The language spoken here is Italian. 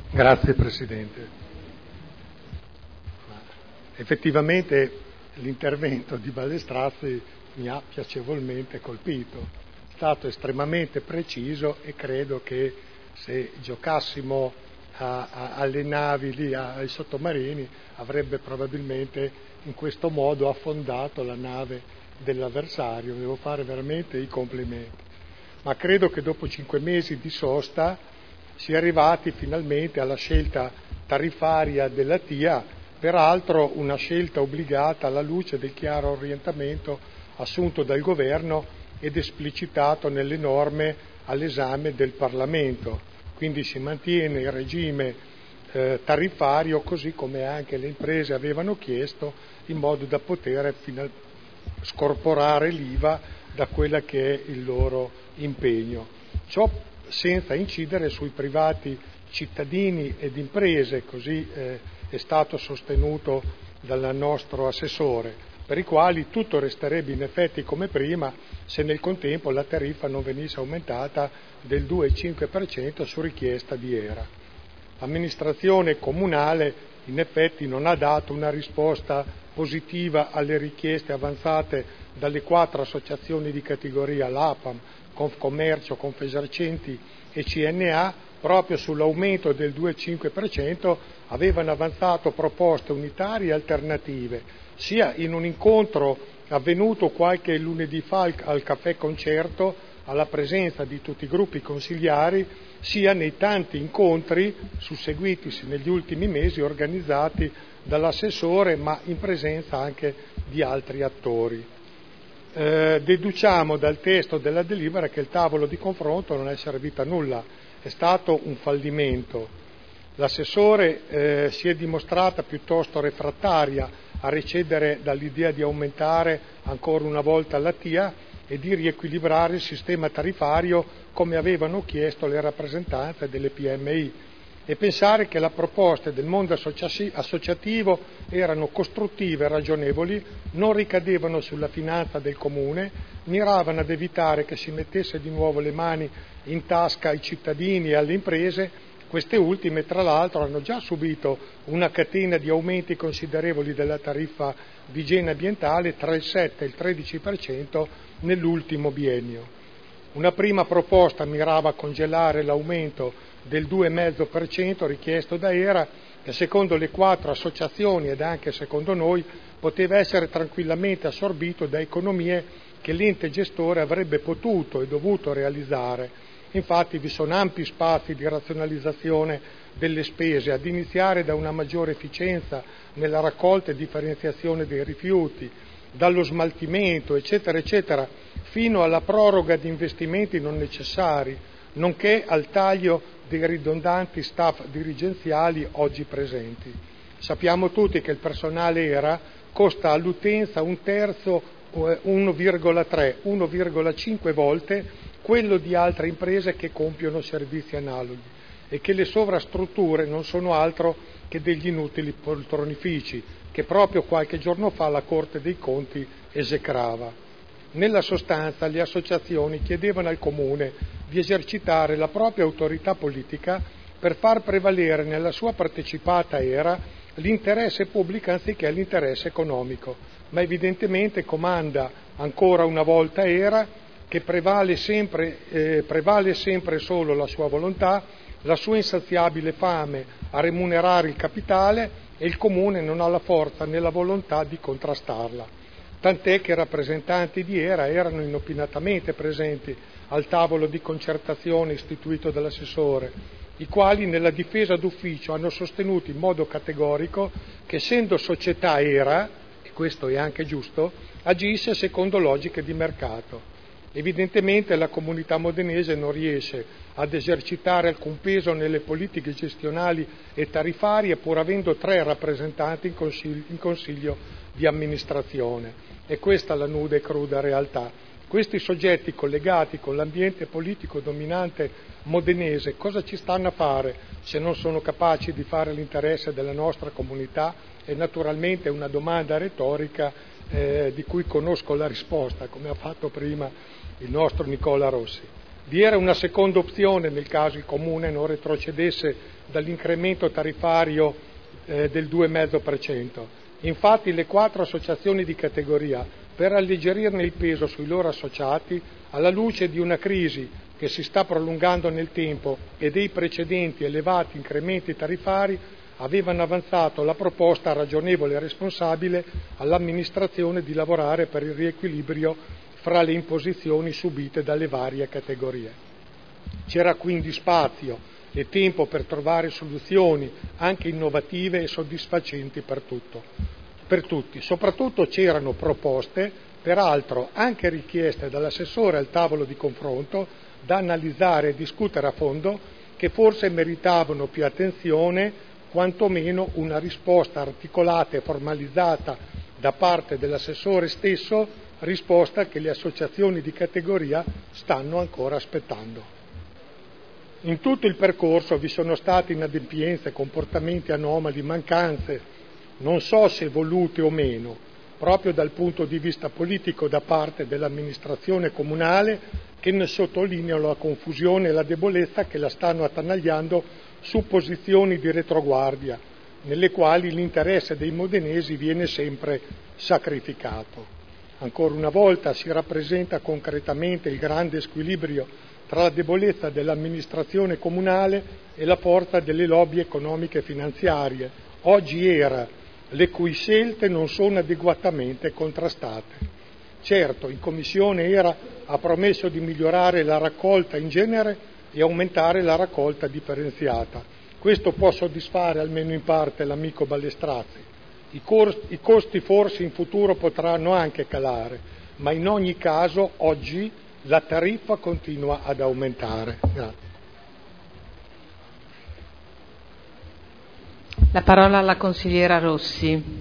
Grazie Presidente. Effettivamente l'intervento di Ballestrazzi mi ha piacevolmente colpito, è stato estremamente preciso e credo che se giocassimo alle navi lì, ai sottomarini, avrebbe probabilmente in questo modo affondato la nave dell'avversario. Devo fare veramente i complimenti. Ma credo che dopo 5 mesi di sosta si è arrivati finalmente alla scelta tariffaria della TIA, peraltro una scelta obbligata alla luce del chiaro orientamento assunto dal Governo ed esplicitato nelle norme all'esame del Parlamento. Quindi si mantiene il regime tariffario così come anche le imprese avevano chiesto, in modo da poter scorporare l'IVA da quella che è il loro impegno. Ciò senza incidere sui privati cittadini ed imprese, così è stato sostenuto dal nostro assessore, per i quali tutto resterebbe in effetti come prima se nel contempo la tariffa non venisse aumentata del 2,5% su richiesta di ERA. L'amministrazione comunale in effetti non ha dato una risposta positiva alle richieste avanzate dalle 4 associazioni di categoria, l'APAM, Confcommercio, Confesercenti e CNA, proprio sull'aumento del 2,5% avevano avanzato proposte unitarie e alternative, sia in un incontro avvenuto qualche lunedì fa al Caffè Concerto, alla presenza di tutti i gruppi consigliari, sia nei tanti incontri susseguitisi negli ultimi mesi organizzati dall'assessore, ma in presenza anche di altri attori. Deduciamo dal testo della delibera che il tavolo di confronto non è servito a nulla, è stato un fallimento. L'assessore si è dimostrata piuttosto refrattaria a recedere dall'idea di aumentare ancora una volta la TIA e di riequilibrare il sistema tariffario come avevano chiesto le rappresentanze delle PMI, e pensare che le proposte del mondo associativo erano costruttive e ragionevoli, non ricadevano sulla finanza del Comune, miravano ad evitare che si mettesse di nuovo le mani in tasca ai cittadini e alle imprese. Queste ultime, tra l'altro, hanno già subito una catena di aumenti considerevoli della tariffa di igiene ambientale tra il 7 e il 13% nell'ultimo biennio. Una prima proposta mirava a congelare l'aumento del 2,5% richiesto da ERA, che secondo le 4 associazioni ed anche secondo noi poteva essere tranquillamente assorbito da economie che l'ente gestore avrebbe potuto e dovuto realizzare. Infatti vi sono ampi spazi di razionalizzazione delle spese, ad iniziare da una maggiore efficienza nella raccolta e differenziazione dei rifiuti, dallo smaltimento, eccetera, eccetera, fino alla proroga di investimenti non necessari, nonché al taglio dei ridondanti staff dirigenziali oggi presenti. Sappiamo tutti che il personale ERA costa all'utenza 1/3, 1,5 volte quello di altre imprese che compiono servizi analoghi, e che le sovrastrutture non sono altro che degli inutili poltronifici che proprio qualche giorno fa la Corte dei Conti esecrava. Nella sostanza le associazioni chiedevano al Comune di esercitare la propria autorità politica per far prevalere nella sua partecipata ERA l'interesse pubblico anziché l'interesse economico, ma evidentemente comanda ancora una volta ERA, che prevale sempre solo la sua volontà, la sua insaziabile fame a remunerare il capitale, e il Comune non ha la forza né la volontà di contrastarla. Tant'è che i rappresentanti di ERA erano inopinatamente presenti al tavolo di concertazione istituito dall'assessore, i quali nella difesa d'ufficio hanno sostenuto in modo categorico che, essendo società ERA, e questo è anche giusto, agisse secondo logiche di mercato. Evidentemente la comunità modenese non riesce ad esercitare alcun peso nelle politiche gestionali e tariffarie, pur avendo 3 rappresentanti in consiglio di amministrazione. E questa è la nuda e cruda realtà. Questi soggetti collegati con l'ambiente politico dominante modenese cosa ci stanno a fare se non sono capaci di fare l'interesse della nostra comunità? E naturalmente è una domanda retorica di cui conosco la risposta, come ha fatto prima il nostro Nicola Rossi. Vi era una seconda opzione nel caso il Comune non retrocedesse dall'incremento tariffario del 2,5%. Infatti le 4 associazioni di categoria, per alleggerirne il peso sui loro associati, alla luce di una crisi che si sta prolungando nel tempo e dei precedenti elevati incrementi tariffari, avevano avanzato la proposta ragionevole e responsabile all'amministrazione di lavorare per il riequilibrio fra le imposizioni subite dalle varie categorie. C'era quindi spazio e tempo per trovare soluzioni anche innovative e soddisfacenti per tutti. Soprattutto c'erano proposte, peraltro anche richieste dall'assessore al tavolo di confronto, da analizzare e discutere a fondo, che forse meritavano più attenzione, quantomeno una risposta articolata e formalizzata da parte dell'assessore stesso, risposta che le associazioni di categoria stanno ancora aspettando. In tutto il percorso vi sono state inadempienze, comportamenti anomali, mancanze, non so se volute o meno, proprio dal punto di vista politico da parte dell'amministrazione comunale, che ne sottolineano la confusione e la debolezza che la stanno attanagliando su posizioni di retroguardia, nelle quali l'interesse dei modenesi viene sempre sacrificato. Ancora una volta si rappresenta concretamente il grande squilibrio tra la debolezza dell'amministrazione comunale e la forza delle lobby economiche e finanziarie, oggi era, le cui scelte non sono adeguatamente contrastate. Certo, in Commissione ERA ha promesso di migliorare la raccolta in genere e aumentare la raccolta differenziata. Questo può soddisfare almeno in parte l'amico Ballestrazzi. I costi forse in futuro potranno anche calare, ma in ogni caso oggi la tariffa continua ad aumentare. Grazie. La parola alla consigliera Rossi.